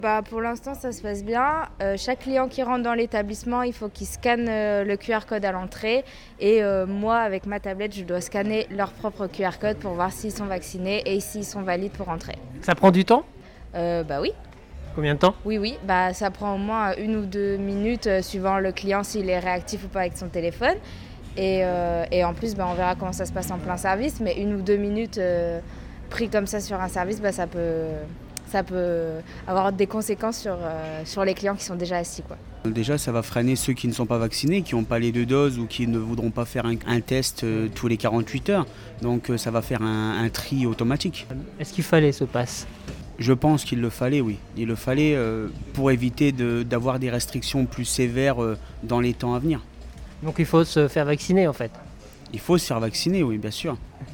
Pour l'instant, ça se passe bien. Chaque client qui rentre dans l'établissement, il faut qu'il scanne le QR code à l'entrée. Et moi, avec ma tablette, je dois scanner leur propre QR code pour voir s'ils sont vaccinés et s'ils sont valides pour entrer. Ça prend du temps ? Oui. Combien de temps ? Oui. Ça prend au moins 1 ou 2 minutes, suivant le client, s'il est réactif ou pas avec son téléphone. Et en plus, on verra comment ça se passe en plein service. Mais 1 ou 2 minutes pris comme ça sur un service, ça peut avoir des conséquences sur les clients qui sont déjà assis, quoi. Déjà, ça va freiner ceux qui ne sont pas vaccinés, qui n'ont pas les 2 doses ou qui ne voudront pas faire un test tous les 48 heures. Donc ça va faire un tri automatique. Est-ce qu'il fallait ce pass ? Je pense qu'il le fallait, oui. Il le fallait pour éviter d'avoir des restrictions plus sévères dans les temps à venir. Donc il faut se faire vacciner en fait. Il faut se faire vacciner, oui, bien sûr.